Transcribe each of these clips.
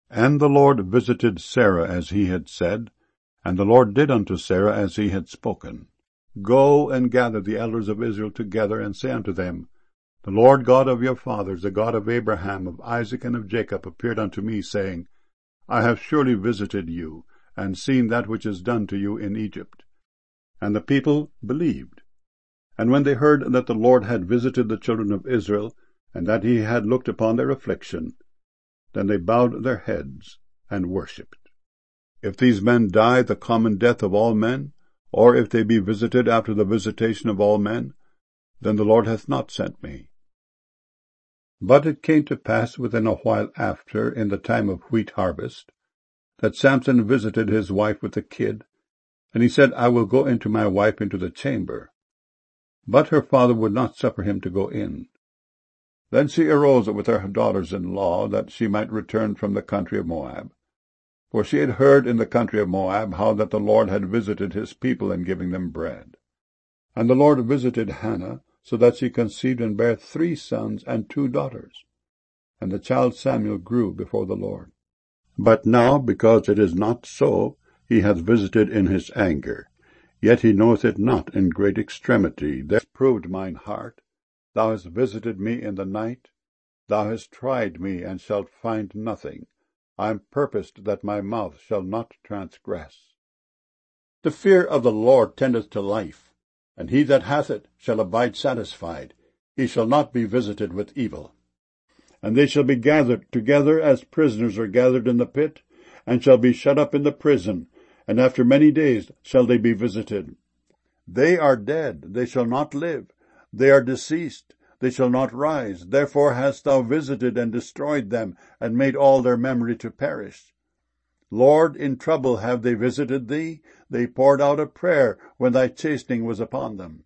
And the Lord visited Sarah as he had said, and the Lord did unto Sarah as he had spoken. Go and gather the elders of Israel together, and say unto them, The Lord God of your fathers, the God of Abraham, of Isaac, and of Jacob, appeared unto me, saying, I have surely visited you, and seen that which is done to you in Egypt. And the people believed. And when they heard that the Lord had visited the children of Israel, and that he had looked upon their affliction, then they bowed their heads and worshipped. If these men die the common death of all men, or if they be visited after the visitation of all men, then the Lord hath not sent me. But it came to pass within a while after, in the time of wheat harvest, that Samson visited his wife with a kid, and he said, I will go into my wife into the chamber. But her father would not suffer him to go in. Then she arose with her daughters-in-law, that she might return from the country of Moab. For she had heard in the country of Moab how that the Lord had visited his people in giving them bread. And the Lord visited Hannah, so that she conceived and bare 3 sons and 2 daughters. And the child Samuel grew before the Lord. But now, because it is not so, he hath visited in his anger. Yet he knoweth it not in great extremity. Thou hast proved mine heart. Thou hast visited me in the night. Thou hast tried me, and shalt find nothing. I am purposed that my mouth shall not transgress. The fear of the Lord tendeth to life, and he that hath it shall abide satisfied. He shall not be visited with evil. And they shall be gathered together as prisoners are gathered in the pit, and shall be shut up in the prison, and after many days shall they be visited. They are dead, they shall not live. They are deceased, they shall not rise. Therefore hast thou visited and destroyed them, and made all their memory to perish. Lord, in trouble have they visited thee. They poured out a prayer when thy chastening was upon them.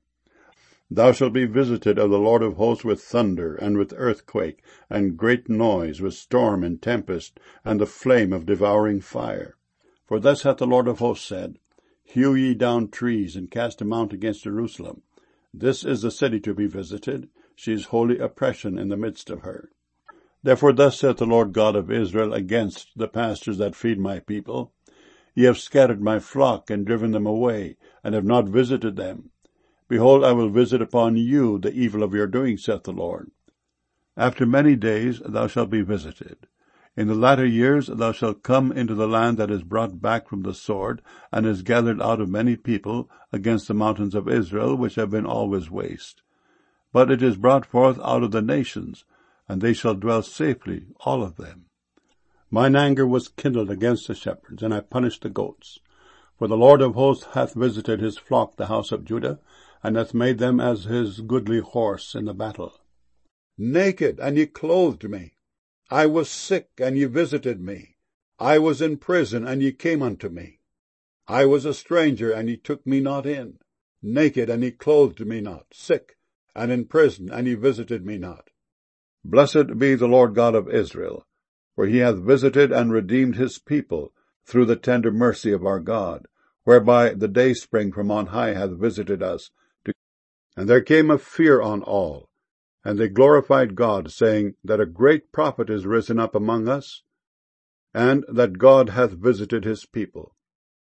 Thou shalt be visited of the Lord of hosts with thunder, and with earthquake, and great noise, with storm and tempest, and the flame of devouring fire. For thus hath the Lord of hosts said, Hew ye down trees, and cast them out against Jerusalem. This is the city to be visited. She is holy oppression in the midst of her. Therefore thus saith the Lord God of Israel against the pastors that feed my people, Ye have scattered my flock, and driven them away, and have not visited them. Behold, I will visit upon you the evil of your doing, saith the Lord. After many days thou shalt be visited. In the latter years thou shalt come into the land that is brought back from the sword, and is gathered out of many people, against the mountains of Israel, which have been always waste. But it is brought forth out of the nations, and they shall dwell safely, all of them. Mine anger was kindled against the shepherds, and I punished the goats. For the Lord of hosts hath visited his flock, the house of Judah, and hath made them as his goodly horse in the battle. Naked, and ye clothed me. I was sick, and ye visited me. I was in prison, and ye came unto me. I was a stranger, and ye took me not in. Naked, and ye clothed me not. Sick, and in prison, and ye visited me not. Blessed be the Lord God of Israel, for he hath visited and redeemed his people through the tender mercy of our God, whereby the dayspring from on high hath visited us. And there came a fear on all, and they glorified God, saying that a great prophet is risen up among us, and that God hath visited his people.